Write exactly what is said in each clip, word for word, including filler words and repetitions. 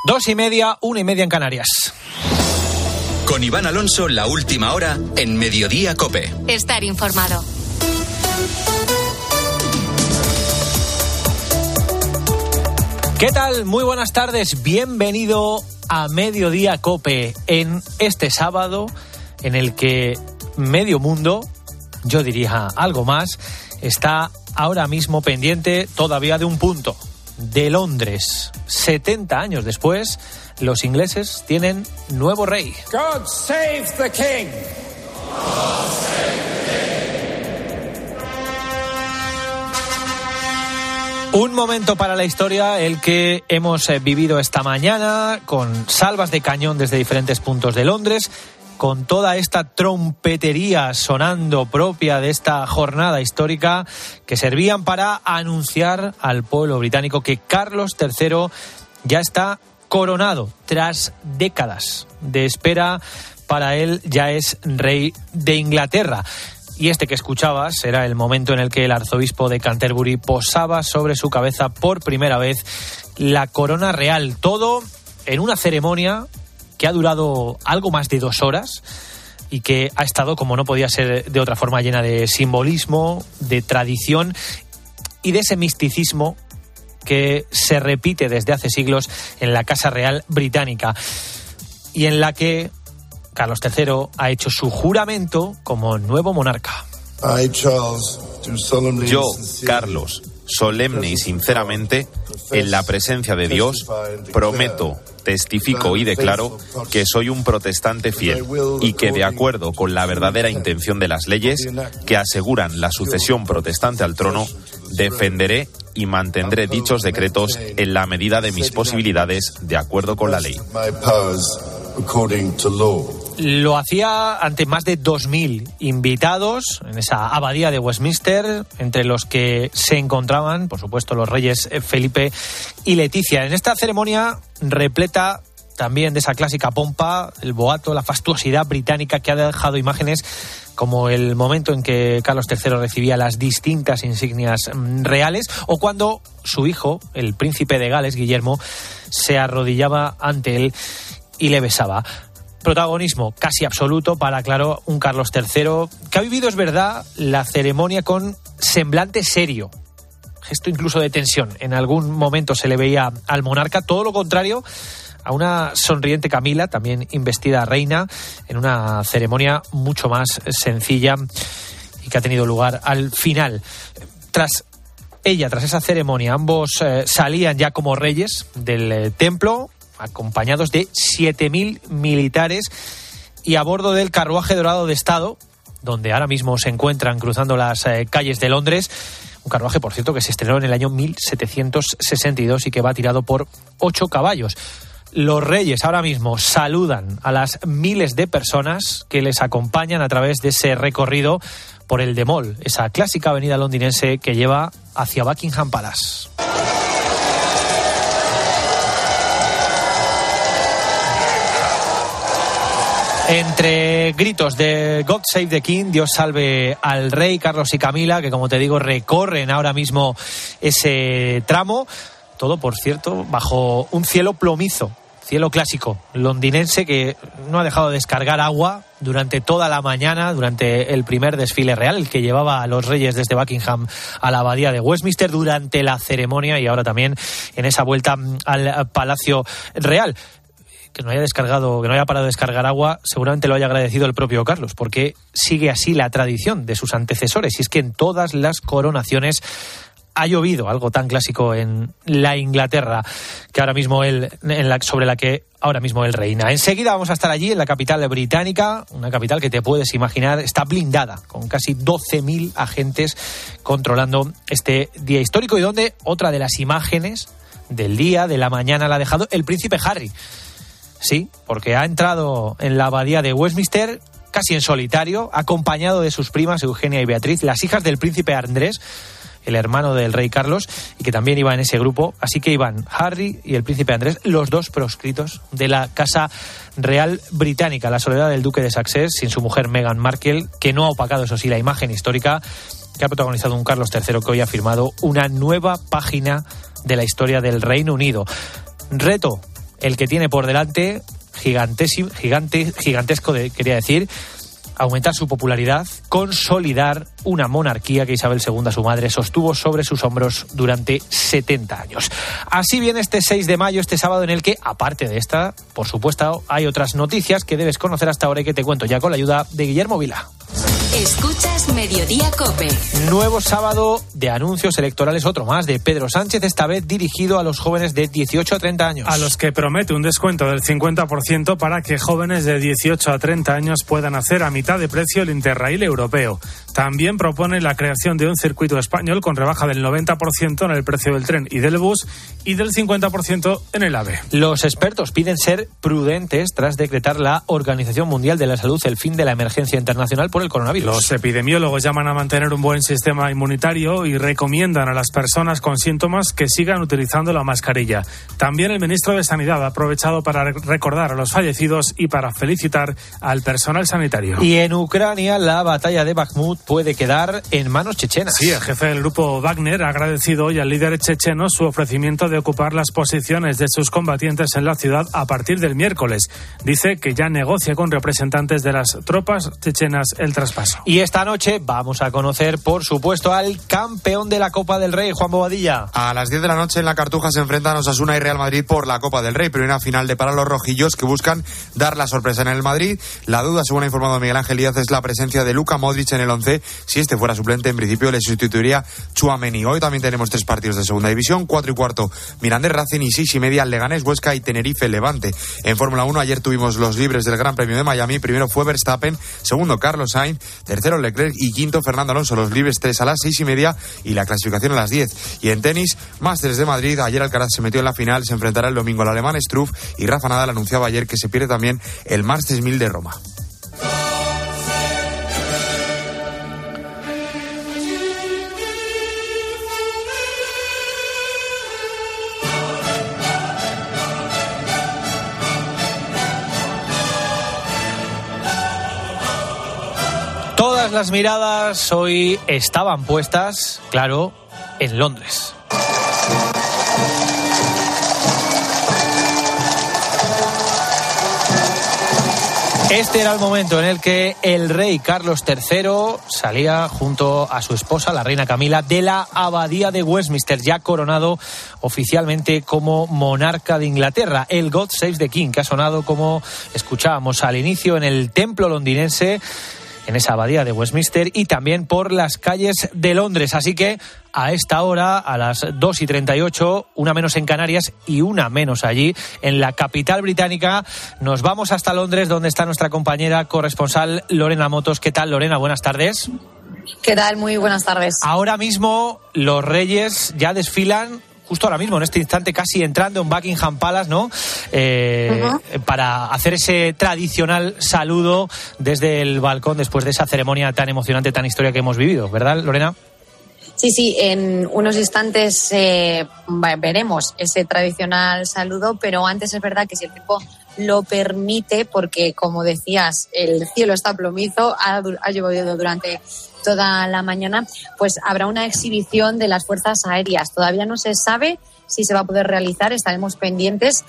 Dos y media, una y media en Canarias. Con Iván Alonso, la última hora en Mediodía COPE. Estar informado. ¿Qué tal? Muy buenas tardes. Bienvenido a Mediodía COPE en este sábado en el que medio mundo, yo diría algo más, está ahora mismo pendiente todavía de un punto, de Londres. setenta años después, los ingleses tienen nuevo rey. God save the King. God save the King. Un momento para la historia, el que hemos vivido esta mañana, con salvas de cañón desde diferentes puntos de Londres, con toda esta trompetería sonando propia de esta jornada histórica, que servían para anunciar al pueblo británico que Carlos tercero ya está coronado tras décadas de espera. Para él ya es rey de Inglaterra. Y este que escuchabas era el momento en el que el arzobispo de Canterbury posaba sobre su cabeza por primera vez la corona real. Todo en una ceremonia que ha durado algo más de dos horas y que ha estado, como no podía ser de otra forma, llena de simbolismo, de tradición y de ese misticismo que se repite desde hace siglos en la Casa Real Británica y en la que Carlos tercero ha hecho su juramento como nuevo monarca. Yo, Carlos, solemne y sinceramente, en la presencia de Dios, prometo, testifico y declaro que soy un protestante fiel y que, de acuerdo con la verdadera intención de las leyes que aseguran la sucesión protestante al trono, defenderé y mantendré dichos decretos en la medida de mis posibilidades, de acuerdo con la ley. Lo hacía ante más de dos mil invitados en esa abadía de Westminster, entre los que se encontraban, por supuesto, los reyes Felipe y Leticia. En esta ceremonia repleta también de esa clásica pompa, el boato, la fastuosidad británica, que ha dejado imágenes como el momento en que Carlos tercero recibía las distintas insignias reales, o cuando su hijo, el príncipe de Gales, Guillermo, se arrodillaba ante él y le besaba. Protagonismo casi absoluto para, claro, un Carlos tercero que ha vivido, es verdad, la ceremonia con semblante serio, gesto incluso de tensión. En algún momento se le veía al monarca, todo lo contrario a una sonriente Camila, también investida reina, en una ceremonia mucho más sencilla y que ha tenido lugar al final. Tras ella, tras esa ceremonia, ambos eh, salían ya como reyes del eh, templo, acompañados de siete mil militares y a bordo del carruaje dorado de Estado, donde ahora mismo se encuentran cruzando las eh, calles de Londres. Un carruaje, por cierto, que se estrenó en el año mil setecientos sesenta y dos y que va tirado por ocho caballos. Los reyes ahora mismo saludan a las miles de personas que les acompañan a través de ese recorrido por el The Mall, esa clásica avenida londinense que lleva hacia Buckingham Palace. Entre gritos de God Save the King, Dios salve al rey, Carlos y Camila, que como te digo recorren ahora mismo ese tramo, todo por cierto bajo un cielo plomizo, cielo clásico londinense que no ha dejado de descargar agua durante toda la mañana, durante el primer desfile real, el que llevaba a los reyes desde Buckingham a la abadía de Westminster, durante la ceremonia y ahora también en esa vuelta al Palacio Real. Que no haya descargado, que no haya parado de descargar agua, seguramente lo haya agradecido el propio Carlos, porque sigue así la tradición de sus antecesores. Y es que en todas las coronaciones ha llovido, algo tan clásico en la Inglaterra que ahora mismo él, en la, sobre la que ahora mismo él reina. Enseguida vamos a estar allí en la capital británica, una capital que te puedes imaginar está blindada, con casi doce mil agentes controlando este día histórico, y donde otra de las imágenes del día, de la mañana, la ha dejado el príncipe Harry. Sí, porque ha entrado en la abadía de Westminster casi en solitario, acompañado de sus primas Eugenia y Beatriz, las hijas del príncipe Andrés, el hermano del rey Carlos, y que también iba en ese grupo. Así que iban Harry y el príncipe Andrés, los dos proscritos de la Casa Real Británica. La soledad del duque de Sussex sin su mujer Meghan Markle, que no ha opacado, eso sí, la imagen histórica que ha protagonizado un Carlos tercero que hoy ha firmado una nueva página de la historia del Reino Unido. Reto el que tiene por delante, gigantesco, gigante, gigantesco de, quería decir, aumentar su popularidad, consolidar una monarquía que Isabel segunda, su madre, sostuvo sobre sus hombros durante setenta años. Así viene este seis de mayo, este sábado, en el que, aparte de esta, por supuesto, hay otras noticias que debes conocer hasta ahora y que te cuento ya con la ayuda de Guillermo Vila. Escuchas Mediodía COPE. Nuevo sábado de anuncios electorales, otro más, de Pedro Sánchez, esta vez dirigido a los jóvenes de dieciocho a treinta años. A los que promete un descuento del cincuenta por ciento para que jóvenes de dieciocho a treinta años puedan hacer a mitad de precio el Interrail europeo. También propone la creación de un circuito español con rebaja del noventa por ciento en el precio del tren y del bus y del cincuenta por ciento en el AVE. Los expertos piden ser prudentes tras decretar la Organización Mundial de la Salud el fin de la emergencia internacional por el coronavirus. Los epidemiólogos llaman a mantener un buen sistema inmunitario y recomiendan a las personas con síntomas que sigan utilizando la mascarilla. También el ministro de Sanidad ha aprovechado para recordar a los fallecidos y para felicitar al personal sanitario. Y en Ucrania la batalla de Bakhmut puede quedar en manos chechenas. Sí, el jefe del grupo Wagner ha agradecido hoy al líder checheno su ofrecimiento de ocupar las posiciones de sus combatientes en la ciudad a partir del miércoles. Dice que ya negocia con representantes de las tropas chechenas el traspaso. Y esta noche vamos a conocer, por supuesto, al campeón de la Copa del Rey, Juan Bobadilla. A las diez de la noche en la Cartuja se enfrentan Osasuna y Real Madrid por la Copa del Rey. Primera final de para los rojillos que buscan dar la sorpresa en el Madrid. La duda, según ha informado Miguel Ángel Díaz, es la presencia de Luka Modric en el once. Si este fuera suplente, en principio le sustituiría Tchouaméni. Hoy también tenemos tres partidos de segunda división. Cuatro y cuarto Mirandés Racing y seis y media Leganés Huesca y Tenerife Levante. En Fórmula uno ayer tuvimos los libres del Gran Premio de Miami. Primero fue Verstappen, segundo Carlos Sainz, tercero Leclerc y quinto Fernando Alonso. Los libres tres a las seis y media y la clasificación a las diez. Y en tenis, Masters de Madrid. Ayer Alcaraz se metió en la final. Se enfrentará el domingo al alemán Struff y Rafa Nadal anunciaba ayer que se pierde también el Masters mil de Roma. Todas las miradas hoy estaban puestas, claro, en Londres. Este era el momento en el que el rey Carlos tercero salía junto a su esposa, la reina Camila, de la abadía de Westminster, ya coronado oficialmente como monarca de Inglaterra. El God Save the King, que ha sonado, como escuchábamos al inicio, en el templo londinense, en esa abadía de Westminster, y también por las calles de Londres. Así que a esta hora, a las dos y treinta y ocho, una menos en Canarias y una menos allí, en la capital británica, nos vamos hasta Londres, donde está nuestra compañera corresponsal Lorena Motos. ¿Qué tal, Lorena? Buenas tardes. ¿Qué tal? Muy buenas tardes. Ahora mismo los reyes ya desfilan, justo ahora mismo, en este instante, casi entrando en Buckingham Palace, ¿no? Eh, uh-huh. Para hacer ese tradicional saludo desde el balcón después de esa ceremonia tan emocionante, tan histórica que hemos vivido, ¿verdad, Lorena? Sí, sí, en unos instantes eh, veremos ese tradicional saludo, pero antes es verdad que si el tiempo lo permite, porque como decías, el cielo está plomizo, ha, ha llovido durante toda la mañana, pues habrá una exhibición de las fuerzas aéreas. Todavía no se sabe si se va a poder realizar, estaremos pendientes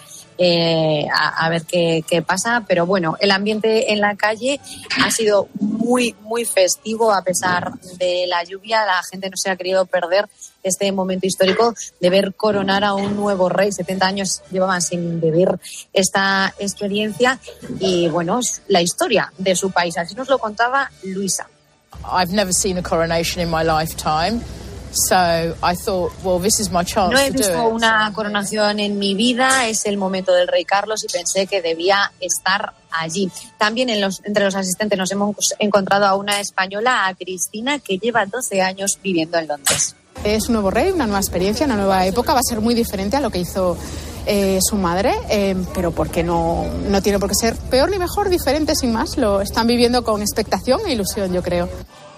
eh, a, a ver qué, qué pasa, pero bueno, el ambiente en la calle ha sido muy, muy festivo a pesar de la lluvia. La gente no se ha querido perder este momento histórico de ver coronar a un nuevo rey. setenta años llevaban sin vivir esta experiencia y bueno, es la historia de su país. Así nos lo contaba Luisa. I've never seen a coronation in my lifetime. So I thought, well, this is my chance No he to do visto it. una coronación en mi vida, es el momento del rey Carlos y pensé que debía estar allí. También en los, entre los asistentes nos hemos encontrado a una española, a Cristina, que lleva doce años viviendo en Londres. Es un nuevo rey, una nueva experiencia, una nueva época, va a ser muy diferente a lo que hizo eh, su madre, eh, pero porque no, no tiene por qué ser peor ni mejor, diferente sin más. Lo están viviendo con expectación e ilusión, yo creo.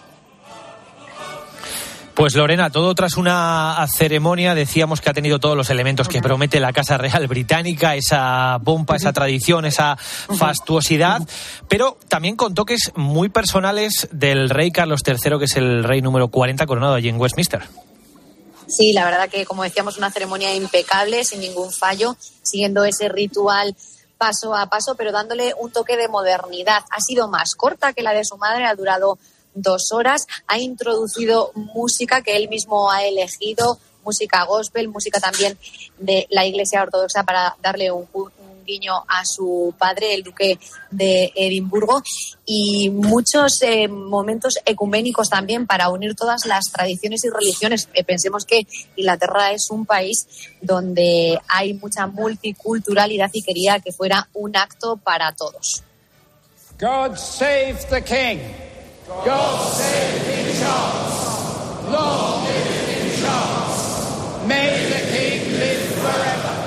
Pues Lorena, todo tras una ceremonia, decíamos que ha tenido todos los elementos que promete la Casa Real Británica, esa pompa, esa tradición, esa fastuosidad, pero también con toques muy personales del rey Carlos tercero, que es el rey número cuarenta coronado allí en Westminster. Sí, la verdad que, como decíamos, una ceremonia impecable, sin ningún fallo, siguiendo ese ritual paso a paso, pero dándole un toque de modernidad. Ha sido más corta que la de su madre, ha durado dos horas, ha introducido música que él mismo ha elegido, música gospel, música también de la Iglesia Ortodoxa para darle un, un guiño a su padre, el duque de Edimburgo, y muchos eh, momentos ecuménicos también para unir todas las tradiciones y religiones. Eh, pensemos que Inglaterra es un país donde hay mucha multiculturalidad y quería que fuera un acto para todos. God save the King. God save King Charles. Long live King Charles. May the King live forever.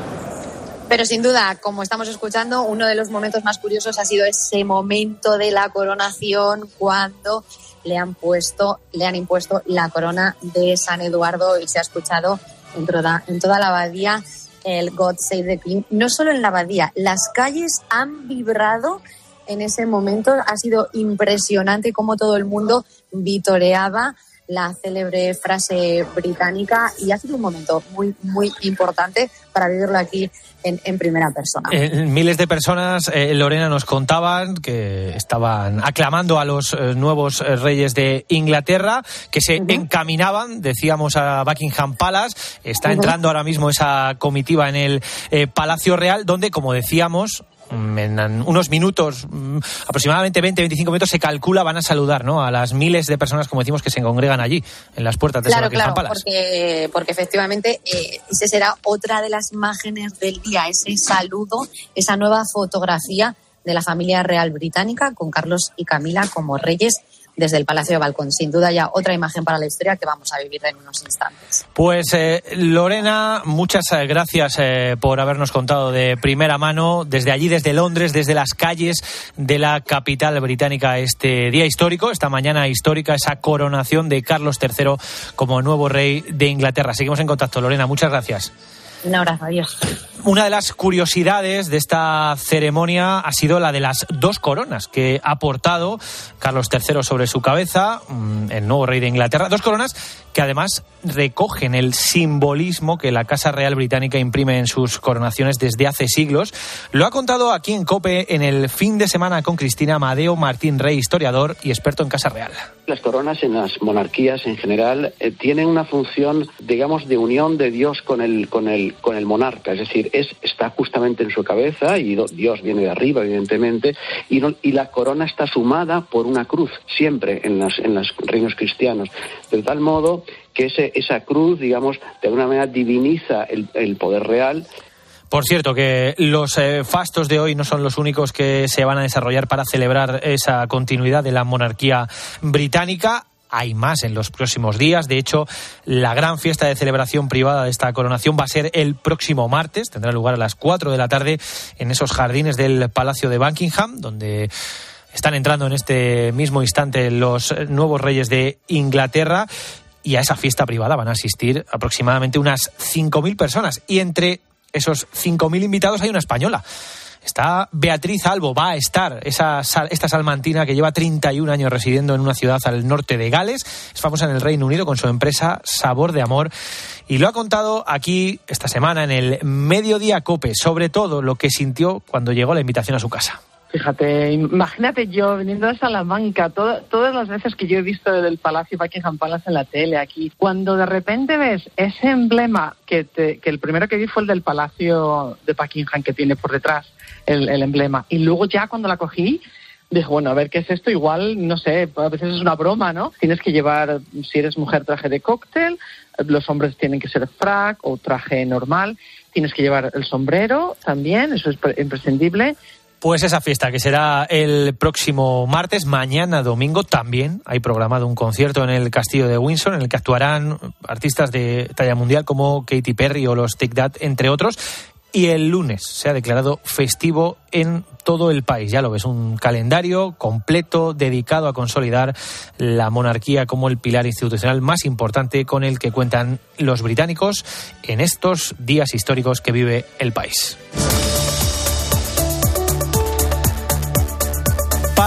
Pero sin duda, como estamos escuchando, uno de los momentos más curiosos ha sido ese momento de la coronación cuando le han puesto, le han impuesto la corona de San Eduardo y se ha escuchado en toda, en toda la abadía el God Save the King. No solo en la abadía, las calles han vibrado en ese momento. Ha sido impresionante cómo todo el mundo vitoreaba la célebre frase británica y ha sido un momento muy, muy importante para vivirlo aquí en, en primera persona. Eh, miles de personas, eh, Lorena, nos contaban que estaban aclamando a los eh, nuevos eh, reyes de Inglaterra, que se uh-huh. encaminaban, decíamos, a Buckingham Palace. Está uh-huh. entrando ahora mismo esa comitiva en el eh, Palacio Real, donde, como decíamos, en unos minutos, aproximadamente veinte a veinticinco minutos, se calcula, van a saludar, ¿no?, a las miles de personas, como decimos, que se congregan allí, en las puertas de claro, Buckingham claro, Palace. Porque, porque efectivamente eh, esa será otra de las imágenes del día, ese saludo, esa nueva fotografía de la familia real británica con Carlos y Camila como reyes desde el Palacio de Balcón. Sin duda ya otra imagen para la historia que vamos a vivir en unos instantes. Pues eh, Lorena, muchas gracias eh, por habernos contado de primera mano, desde allí, desde Londres, desde las calles de la capital británica, este día histórico, esta mañana histórica, esa coronación de Carlos tercero como nuevo rey de Inglaterra. Seguimos en contacto, Lorena, muchas gracias. Un abrazo, adiós. Una de las curiosidades de esta ceremonia ha sido la de las dos coronas que ha portado Carlos tercero sobre su cabeza, el nuevo rey de Inglaterra. Dos coronas que además recogen el simbolismo que la Casa Real Británica imprime en sus coronaciones desde hace siglos. Lo ha contado aquí en COPE en el fin de semana con Cristina Amadeo Martín Rey, historiador y experto en Casa Real. Las coronas en las monarquías en general eh, tienen una función, digamos, de unión de Dios con el con el con el monarca, es decir, es está justamente en su cabeza y Dios viene de arriba, evidentemente, y no, y la corona está sumada por una cruz siempre en las en los reinos cristianos, de tal modo que ese esa cruz, digamos, de alguna manera diviniza el, el poder real. Por cierto, que los eh, fastos de hoy no son los únicos que se van a desarrollar para celebrar esa continuidad de la monarquía británica. Hay más en los próximos días. De hecho, la gran fiesta de celebración privada de esta coronación va a ser el próximo martes. Tendrá lugar a las cuatro de la tarde en esos jardines del Palacio de Buckingham, donde están entrando en este mismo instante los nuevos reyes de Inglaterra. Y a esa fiesta privada van a asistir aproximadamente unas cinco mil personas. Y entre esos cinco mil invitados hay una española. Está Beatriz Albo, va a estar esa, esta salmantina que lleva treinta y un años residiendo en una ciudad al norte de Gales. Es famosa en el Reino Unido con su empresa Sabor de Amor. Y lo ha contado aquí esta semana en el Mediodía COPE, sobre todo lo que sintió cuando llegó la invitación a su casa. Fíjate, imagínate yo viniendo de Salamanca, todo, todas las veces que yo he visto el Palacio Buckingham Palace en la tele aquí, cuando de repente ves ese emblema, que, te, que el primero que vi fue el del Palacio de Buckingham que tiene por detrás el, el emblema, y luego ya cuando la cogí, dije, bueno, a ver, ¿qué es esto? Igual, no sé, a veces es una broma, ¿no? Tienes que llevar, si eres mujer, traje de cóctel, los hombres tienen que ser frac o traje normal, tienes que llevar el sombrero también, eso es imprescindible. Pues esa fiesta que será el próximo martes, mañana domingo también hay programado un concierto en el Castillo de Windsor en el que actuarán artistas de talla mundial como Katy Perry o los Take That, entre otros. Y el lunes se ha declarado festivo en todo el país. Ya lo ves, un calendario completo dedicado a consolidar la monarquía como el pilar institucional más importante con el que cuentan los británicos en estos días históricos que vive el país.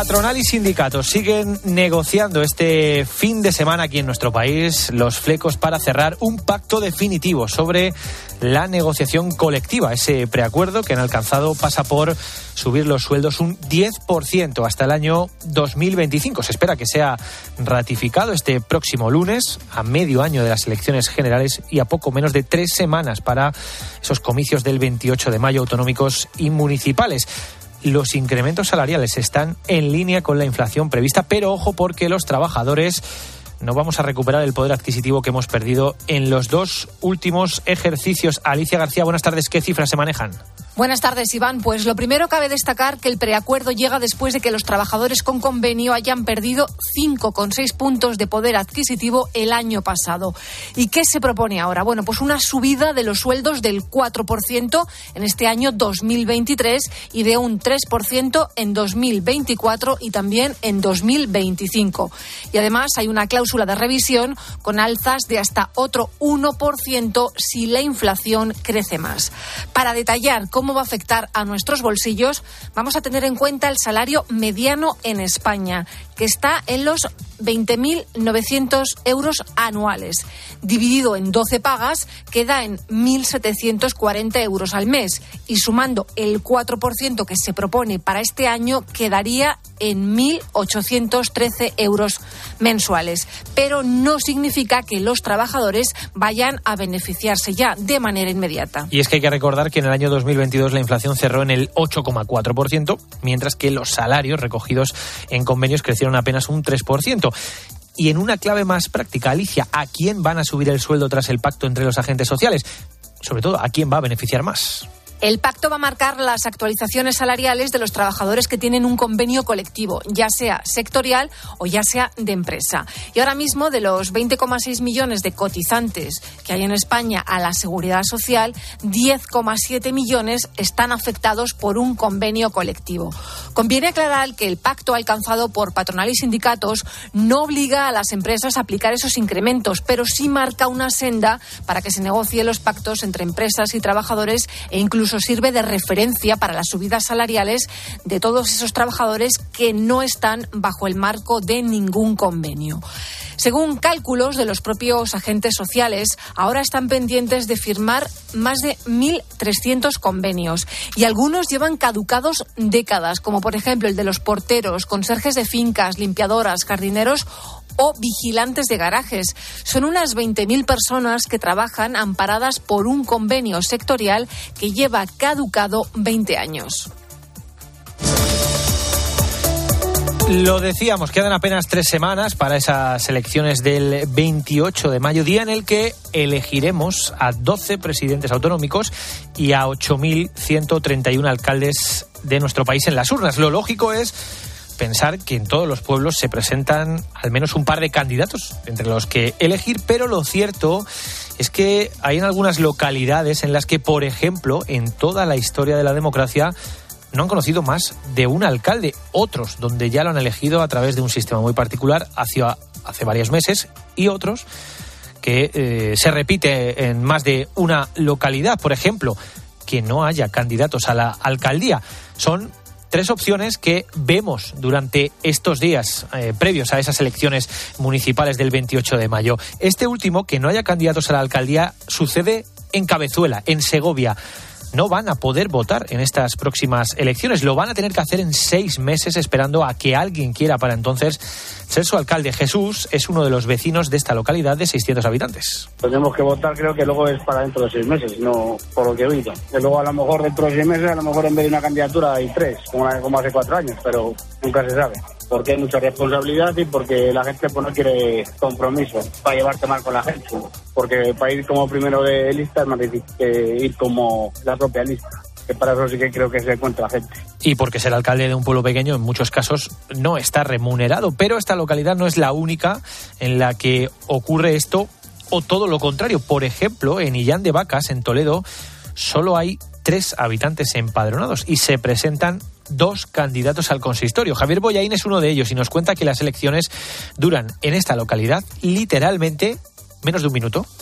Patronal y sindicatos siguen negociando este fin de semana aquí en nuestro país los flecos para cerrar un pacto definitivo sobre la negociación colectiva. Ese preacuerdo que han alcanzado pasa por subir los sueldos un diez por ciento hasta el año dos mil veinticinco. Se espera que sea ratificado este próximo lunes, a medio año de las elecciones generales y a poco menos de tres semanas para esos comicios del veintiocho de mayo autonómicos y municipales. Los incrementos salariales están en línea con la inflación prevista, pero ojo porque los trabajadores no vamos a recuperar el poder adquisitivo que hemos perdido en los dos últimos ejercicios. Alicia García, buenas tardes. ¿Qué cifras se manejan? Buenas tardes, Iván. Pues lo primero cabe destacar que el preacuerdo llega después de que los trabajadores con convenio hayan perdido cinco coma seis puntos de poder adquisitivo el año pasado. ¿Y qué se propone ahora? Bueno, pues una subida de los sueldos del cuatro por ciento en este año dos mil veintitrés y de un tres por ciento en dos mil veinticuatro y también en dos mil veinticinco. Y además hay una cláusula de revisión con alzas de hasta otro uno por ciento si la inflación crece más. Para detallar cómo va a afectar a nuestros bolsillos, vamos a tener en cuenta el salario mediano en España, que está en los veinte mil novecientos euros anuales. Dividido en doce pagas, queda en mil setecientos cuarenta euros al mes. Y sumando el cuatro por ciento que se propone para este año, quedaría en mil ochocientos trece euros mensuales. Pero no significa que los trabajadores vayan a beneficiarse ya de manera inmediata. Y es que hay que recordar que en el año dos mil veintidós la inflación cerró en el ocho coma cuatro por ciento, mientras que los salarios recogidos en convenios crecieron apenas un tres por ciento. Y en una clave más práctica, Alicia, ¿a quién van a subir el sueldo tras el pacto entre los agentes sociales? Sobre todo, ¿a quién va a beneficiar más? El pacto va a marcar las actualizaciones salariales de los trabajadores que tienen un convenio colectivo, ya sea sectorial o ya sea de empresa. Y ahora mismo, de los veinte coma seis millones de cotizantes que hay en España a la Seguridad Social, diez coma siete millones están afectados por un convenio colectivo. Conviene aclarar que el pacto alcanzado por patronal y sindicatos no obliga a las empresas a aplicar esos incrementos, pero sí marca una senda para que se negocien los pactos entre empresas y trabajadores e incluso sirve de referencia para las subidas salariales de todos esos trabajadores que no están bajo el marco de ningún convenio. Según cálculos de los propios agentes sociales, ahora están pendientes de firmar más de mil trescientos convenios y algunos llevan caducados décadas, como por ejemplo el de los porteros, conserjes de fincas, limpiadoras, jardineros o vigilantes de garajes. Son unas veinte mil personas que trabajan amparadas por un convenio sectorial que lleva caducado veinte años. Lo decíamos, quedan apenas tres semanas para esas elecciones del veintiocho de mayo, día en el que elegiremos a doce presidentes autonómicos y a ocho mil ciento treinta y uno alcaldes de nuestro país en las urnas. Lo lógico es pensar que en todos los pueblos se presentan al menos un par de candidatos entre los que elegir, pero lo cierto es que hay en algunas localidades en las que, por ejemplo, en toda la historia de la democracia no han conocido más de un alcalde. Otros donde ya lo han elegido a través de un sistema muy particular hacia, hace varios meses, y otros que eh, se repite en más de una localidad. Por ejemplo, que no haya candidatos a la alcaldía. Son tres opciones que vemos durante estos días eh, previos a esas elecciones municipales del veintiocho de mayo. Este último, que no haya candidatos a la alcaldía, sucede en Cabezuela, en Segovia. No van a poder votar en estas próximas elecciones. Lo van a tener que hacer en seis meses, esperando a que alguien quiera para entonces ser su alcalde. Jesús es uno de los vecinos de esta localidad de seiscientos habitantes. Tenemos que votar, creo que luego es para dentro de seis meses, no por lo que he oído. Que luego a lo mejor dentro de seis meses, a lo mejor en vez de una candidatura hay tres, como, como hace cuatro años, pero nunca se sabe. Porque hay mucha responsabilidad y porque la gente pues no quiere compromiso para llevarte mal con la gente. Porque para ir como primero de lista es más difícil que ir como la propia lista. Que para eso sí que creo que se encuentra la gente. Y porque ser alcalde de un pueblo pequeño en muchos casos no está remunerado. Pero esta localidad no es la única en la que ocurre esto, o todo lo contrario. Por ejemplo, en Illán de Vacas, en Toledo, solo hay tres habitantes empadronados y se presentan dos candidatos al consistorio. Javier Boyaín es uno de ellos y nos cuenta que las elecciones duran en esta localidad literalmente menos de un minuto.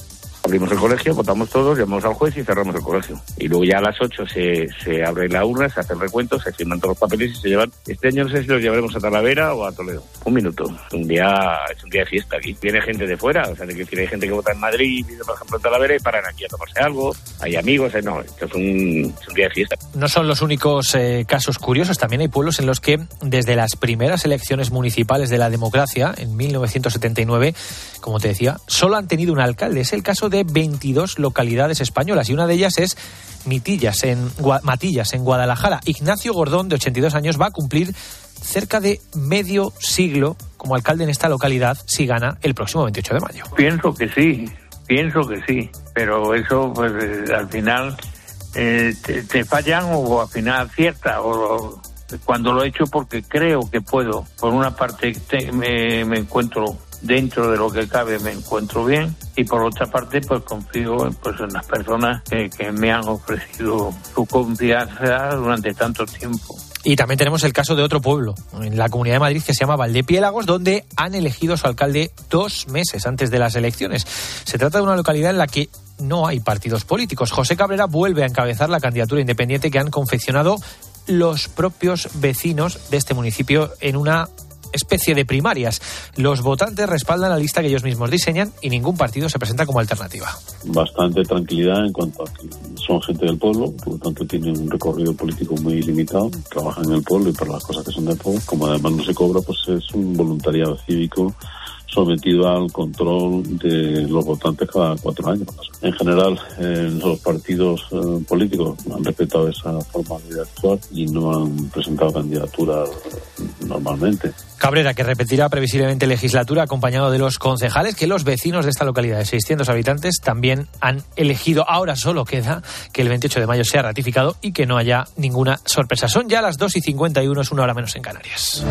Abrimos el colegio, votamos todos, llamamos al juez y cerramos el colegio. Y luego ya a las ocho se, se abre la urna, se hace el recuento, se firman todos los papeles y se llevan. Este año no sé si los llevaremos a Talavera o a Toledo. Un minuto. Un día, es un día de fiesta aquí. Viene gente de fuera, o sea, de que hay gente que vota en Madrid, viene por ejemplo en Talavera y paran aquí a tomarse algo. Hay amigos, hay, no, esto es un, es un día de fiesta. No son los únicos eh, casos curiosos, también hay pueblos en los que desde las primeras elecciones municipales de la democracia, en mil novecientos setenta y nueve, como te decía, solo han tenido un alcalde. Es el caso de veintidós localidades españolas y una de ellas es Mitillas, en Gua- Matillas, en Guadalajara. Ignacio Gordón, de ochenta y dos años, va a cumplir cerca de medio siglo como alcalde en esta localidad si gana el próximo veintiocho de mayo. Pienso que sí, pienso que sí, pero eso pues eh, al final eh, te, te fallan o al final acierta o, o cuando lo he hecho porque creo que puedo. Por una parte te, me, me encuentro dentro de lo que cabe, me encuentro bien y por otra parte pues confío pues, en las personas que, que me han ofrecido su confianza durante tanto tiempo. Y también tenemos el caso de otro pueblo, en la Comunidad de Madrid, que se llama Valdepiélagos, donde han elegido a su alcalde dos meses antes de las elecciones. Se trata de una localidad en la que no hay partidos políticos. José Cabrera vuelve a encabezar la candidatura independiente que han confeccionado los propios vecinos de este municipio en una especie de primarias. Los votantes respaldan la lista que ellos mismos diseñan y ningún partido se presenta como alternativa. Bastante tranquilidad en cuanto a que son gente del pueblo, por lo tanto tienen un recorrido político muy limitado, trabajan en el pueblo y para las cosas que son del pueblo. Como además no se cobra, pues es un voluntariado cívico sometido al control de los votantes cada cuatro años. En general, eh, los partidos eh, políticos han respetado esa forma de actuar y no han presentado candidaturas normalmente. Cabrera, que repetirá previsiblemente legislatura, acompañado de los concejales que los vecinos de esta localidad de seiscientos habitantes también han elegido. Ahora solo queda que el veintiocho de mayo sea ratificado y que no haya ninguna sorpresa. Son ya las dos y cincuenta y uno, es una hora menos en Canarias.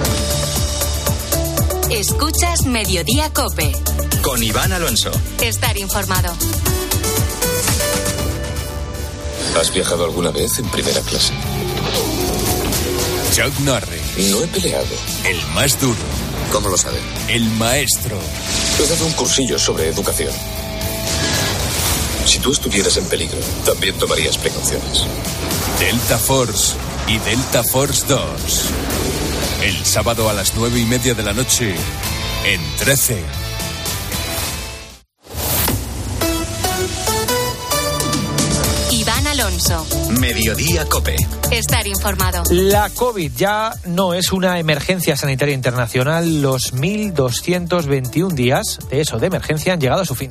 Escuchas Mediodía COPE. Con Iván Alonso. Estar informado. ¿Has viajado alguna vez en primera clase? Chuck Norris. No he peleado. El más duro. ¿Cómo lo sabe? El maestro. He dado un cursillo sobre educación. Si tú estuvieras en peligro, también tomarías precauciones. Delta Force y Delta Force dos. El sábado a las nueve y media de la noche en trece. Iván Alonso. Mediodía COPE. Estar informado. La COVID ya no es una emergencia sanitaria internacional. Los mil doscientos veintiún días de eso, de emergencia, han llegado a su fin.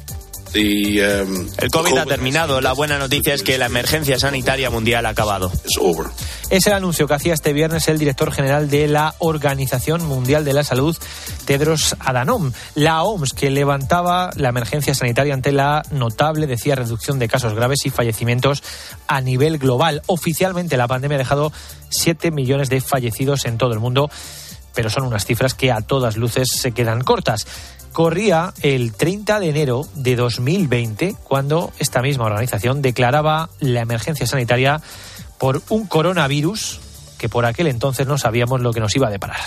El COVID ha terminado. La buena noticia es que la emergencia sanitaria mundial ha acabado. Es el anuncio que hacía este viernes el director general de la Organización Mundial de la Salud, Tedros Adhanom. La O M S, que levantaba la emergencia sanitaria ante la notable, decía, reducción de casos graves y fallecimientos a nivel global. Oficialmente la pandemia ha dejado siete millones de fallecidos en todo el mundo, pero son unas cifras que a todas luces se quedan cortas. Corría el treinta de enero de dos mil veinte cuando esta misma organización declaraba la emergencia sanitaria por un coronavirus que por aquel entonces no sabíamos lo que nos iba a deparar.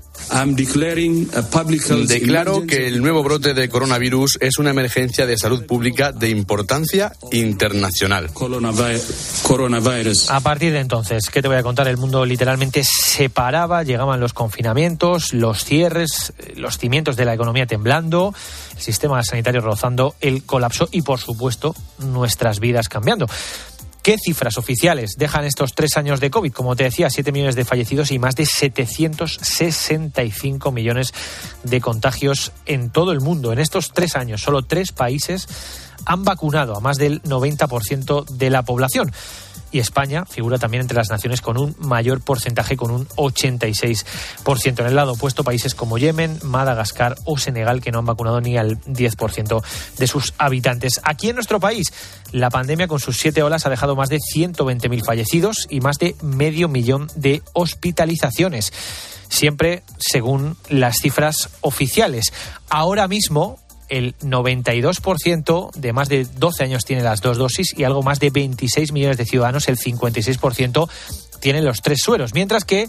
Declaro que el nuevo brote de coronavirus es una emergencia de salud pública de importancia internacional. A partir de entonces, ¿qué te voy a contar? El mundo literalmente se paraba, llegaban los confinamientos, los cierres, los cimientos de la economía temblando, el sistema sanitario rozando el colapso y, por supuesto, nuestras vidas cambiando. ¿Qué cifras oficiales dejan estos tres años de COVID? Como te decía, siete millones de fallecidos y más de setecientos sesenta y cinco millones de contagios en todo el mundo. En estos tres años, solo tres países han vacunado a más del noventa por ciento de la población. Y España figura también entre las naciones con un mayor porcentaje, con un ochenta y seis por ciento. En el lado opuesto, países como Yemen, Madagascar o Senegal, que no han vacunado ni al diez por ciento de sus habitantes. Aquí en nuestro país, la pandemia con sus siete olas ha dejado más de ciento veinte mil fallecidos y más de medio millón de hospitalizaciones. Siempre según las cifras oficiales. Ahora mismo, el noventa y dos por ciento de más de doce años tiene las dos dosis y algo más de veintiséis millones de ciudadanos, el cincuenta y seis por ciento, tienen los tres sueros, mientras que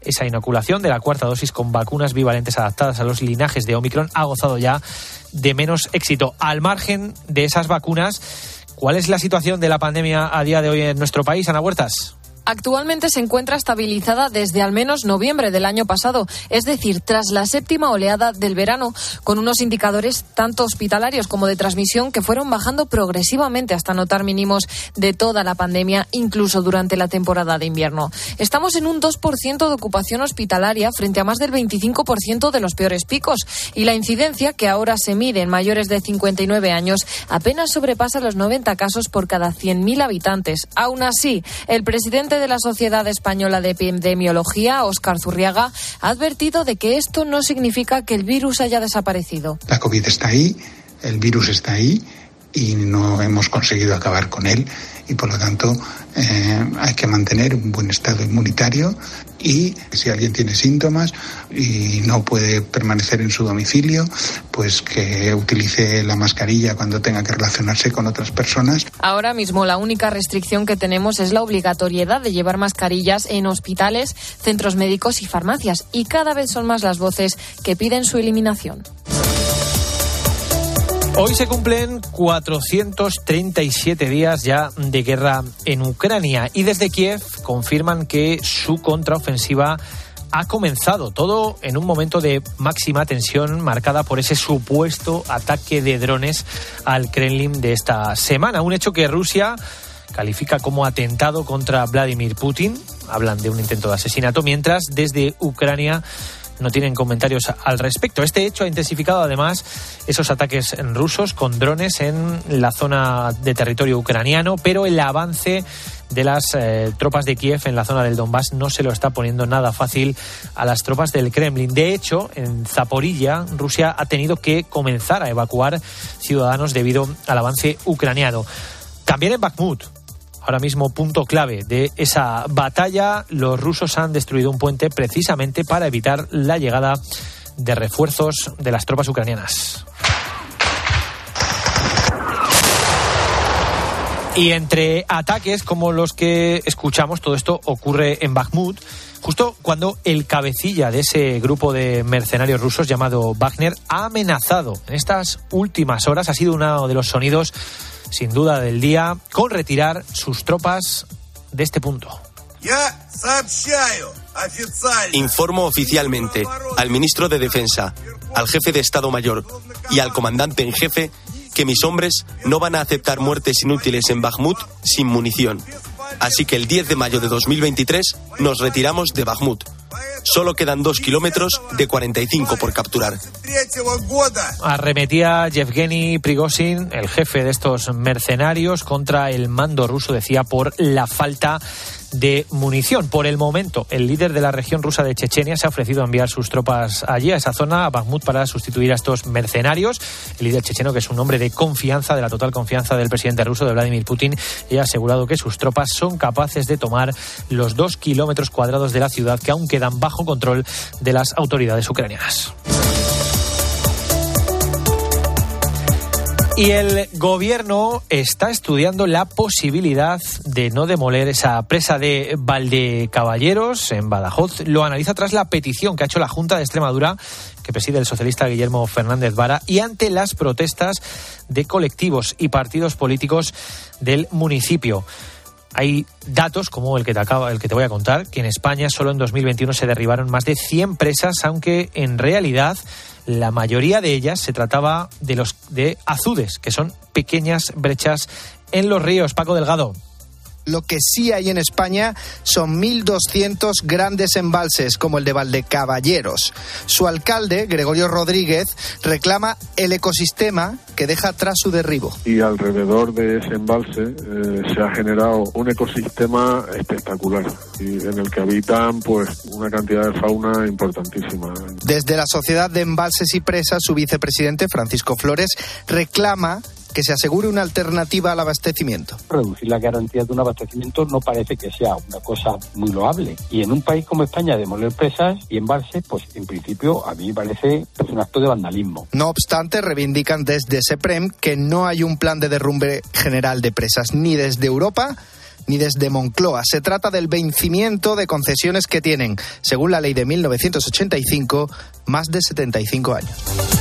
esa inoculación de la cuarta dosis con vacunas bivalentes adaptadas a los linajes de Omicron ha gozado ya de menos éxito. Al margen de esas vacunas, ¿cuál es la situación de la pandemia a día de hoy en nuestro país, Ana Huertas? Actualmente se encuentra estabilizada desde al menos noviembre del año pasado, es decir, tras la séptima oleada del verano, con unos indicadores tanto hospitalarios como de transmisión que fueron bajando progresivamente hasta notar mínimos de toda la pandemia, incluso durante la temporada de invierno. Estamos en un dos por ciento de ocupación hospitalaria frente a más del veinticinco por ciento de los peores picos, y la incidencia, que ahora se mide en mayores de cincuenta y nueve años, apenas sobrepasa los noventa casos por cada cien mil habitantes. Aún así, el presidente de la Sociedad Española de Epidemiología, Óscar Zurriaga, ha advertido de que esto no significa que el virus haya desaparecido. La COVID está ahí, el virus está ahí y no hemos conseguido acabar con él, y por lo tanto eh, hay que mantener un buen estado inmunitario, y si alguien tiene síntomas y no puede permanecer en su domicilio, pues que utilice la mascarilla cuando tenga que relacionarse con otras personas. Ahora mismo la única restricción que tenemos es la obligatoriedad de llevar mascarillas en hospitales, centros médicos y farmacias, y cada vez son más las voces que piden su eliminación. Hoy se cumplen cuatrocientos treinta y siete días ya de guerra en Ucrania, y desde Kiev confirman que su contraofensiva ha comenzado, todo en un momento de máxima tensión marcada por ese supuesto ataque de drones al Kremlin de esta semana, un hecho que Rusia califica como atentado contra Vladimir Putin. Hablan de un intento de asesinato, mientras desde Ucrania no tienen comentarios al respecto. Este hecho ha intensificado además esos ataques rusos con drones en la zona de territorio ucraniano, pero el avance de las eh, tropas de Kiev en la zona del Donbass no se lo está poniendo nada fácil a las tropas del Kremlin. De hecho, en Zaporilla, Rusia ha tenido que comenzar a evacuar ciudadanos debido al avance ucraniano. También en Bakhmut, ahora mismo punto clave de esa batalla, los rusos han destruido un puente precisamente para evitar la llegada de refuerzos de las tropas ucranianas. Y entre ataques como los que escuchamos, todo esto ocurre en Bakhmut, justo cuando el cabecilla de ese grupo de mercenarios rusos llamado Wagner ha amenazado en estas últimas horas, ha sido uno de los sonidos sin duda del día, con retirar sus tropas de este punto. Informo oficialmente al ministro de Defensa, al jefe de Estado Mayor y al comandante en jefe que mis hombres no van a aceptar muertes inútiles en Bakhmut sin munición. Así que el diez de mayo de dos mil veintitrés nos retiramos de Bakhmut. Solo quedan dos kilómetros de cuarenta y cinco por capturar. Arremetía Yevgeny Prigozhin, el jefe de estos mercenarios, contra el mando ruso, decía, por la falta de munición. Por el momento, el líder de la región rusa de Chechenia se ha ofrecido a enviar sus tropas allí, a esa zona, a Bakhmut, para sustituir a estos mercenarios. El líder checheno, que es un hombre de confianza, de la total confianza del presidente ruso, de Vladimir Putin, y ha asegurado que sus tropas son capaces de tomar los dos kilómetros cuadrados de la ciudad que aún quedan bajo control de las autoridades ucranianas. Y el gobierno está estudiando la posibilidad de no demoler esa presa de Valdecaballeros en Badajoz. Lo analiza tras la petición que ha hecho la Junta de Extremadura, que preside el socialista Guillermo Fernández Vara, y ante las protestas de colectivos y partidos políticos del municipio. Hay datos como el que te acabo, el que te voy a contar, que en España solo en dos mil veintiuno se derribaron más de cien presas, aunque en realidad la mayoría de ellas se trataba de los de azudes, que son pequeñas brechas en los ríos. Paco Delgado. Lo que sí hay en España son mil doscientos grandes embalses, como el de Valdecaballeros. Su alcalde, Gregorio Rodríguez, reclama el ecosistema que deja tras su derribo. Y alrededor de ese embalse eh, se ha generado un ecosistema espectacular, y en el que habitan pues una cantidad de fauna importantísima. Desde la Sociedad de Embalses y Presas, su vicepresidente, Francisco Flores, reclama que se asegure una alternativa al abastecimiento. Reducir la garantía de un abastecimiento no parece que sea una cosa muy loable. Y en un país como España, demoler presas y embalses, pues en principio a mí me parece pues, un acto de vandalismo. No obstante, reivindican desde SEPREM que no hay un plan de derrumbe general de presas, ni desde Europa ni desde Moncloa. Se trata del vencimiento de concesiones que tienen, según la ley de mil novecientos ochenta y cinco, más de setenta y cinco años.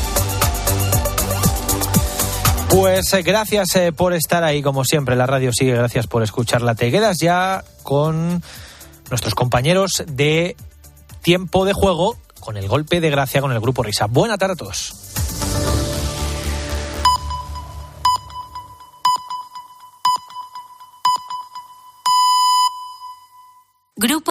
Pues eh, gracias eh, por estar ahí, como siempre. La radio sigue, gracias por escucharla. Te quedas ya con nuestros compañeros de Tiempo de Juego, con el golpe de gracia con el Grupo Risa. Buena tarde a todos.